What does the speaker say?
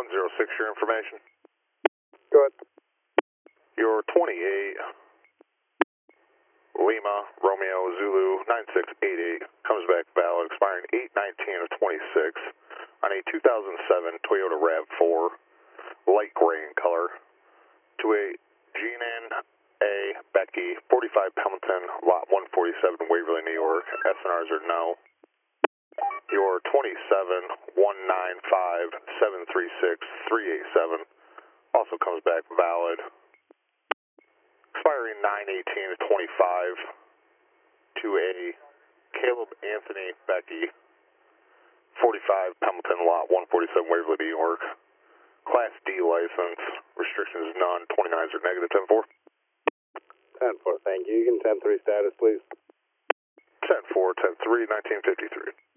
106, your information. Go ahead. Your 28 Lima Romeo Zulu 9688 comes back valid, expiring 8/19 of 26 on a 2007 Toyota RAV4, light gray in color, to a Jeanan A. Becky, 45 Pendleton, lot 147, Waverly, New York. SNRs are no. Your 27-195-736-387 also comes back valid, expiring 9/18 of 25 to a Caleb Anthony Becky, 45 Pendleton, lot 147, Waverly, New York. Class D license, restrictions none, 29s are negative, 10-4. 10-4, thank you. You can 10-3 status, please. 10-4, 10-3, 1953.